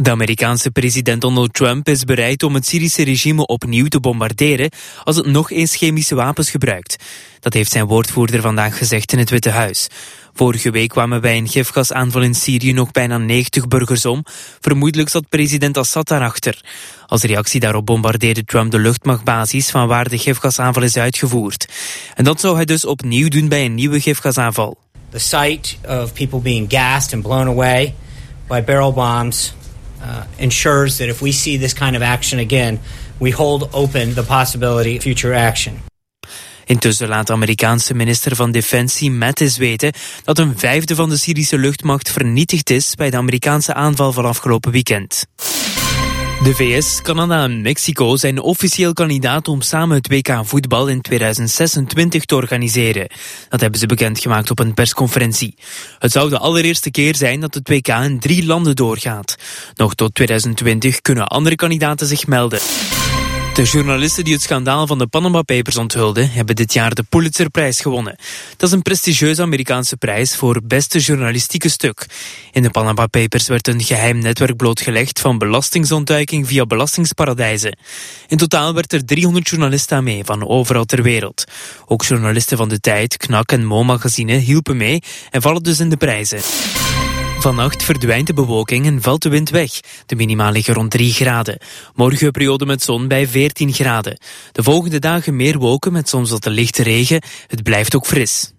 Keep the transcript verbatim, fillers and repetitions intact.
De Amerikaanse president Donald Trump is bereid om het Syrische regime opnieuw te bombarderen als het nog eens chemische wapens gebruikt. Dat heeft zijn woordvoerder vandaag gezegd in het Witte Huis. Vorige week kwamen bij een gifgasaanval in Syrië nog bijna negentig burgers om. Vermoedelijk zat president Assad daarachter. Als reactie daarop bombardeerde Trump de luchtmachtbasis van waar de gifgasaanval is uitgevoerd. En dat zou hij dus opnieuw doen bij een nieuwe gifgasaanval. The sight of people being gassed and blown away by barrel bombs uh, ensures that if we see this kind of action again, we hold open the possibility of future action. Intussen laat de Amerikaanse minister van Defensie Mattis weten dat een vijfde van de Syrische luchtmacht vernietigd is bij de Amerikaanse aanval van afgelopen weekend. De V S, Canada en Mexico zijn officieel kandidaat om samen het W K voetbal in tweeduizend zesentwintig te organiseren. Dat hebben ze bekendgemaakt op een persconferentie. Het zou de allereerste keer zijn dat het W K in drie landen doorgaat. Nog tot tweeduizend twintig kunnen andere kandidaten zich melden. De journalisten die het schandaal van de Panama Papers onthulden, hebben dit jaar de Pulitzerprijs gewonnen. Dat is een prestigieuze Amerikaanse prijs voor beste journalistieke stuk. In de Panama Papers werd een geheim netwerk blootgelegd van belastingsontduiking via belastingsparadijzen. In totaal werd er driehonderd journalisten aan mee, van overal ter wereld. Ook journalisten van De Tijd, Knak en Mo Magazine hielpen mee en vallen dus in de prijzen. Vannacht verdwijnt de bewolking en valt de wind weg. De minima liggen rond drie graden. Morgen een periode met zon bij veertien graden. De volgende dagen meer wolken met soms wat lichte regen. Het blijft ook fris.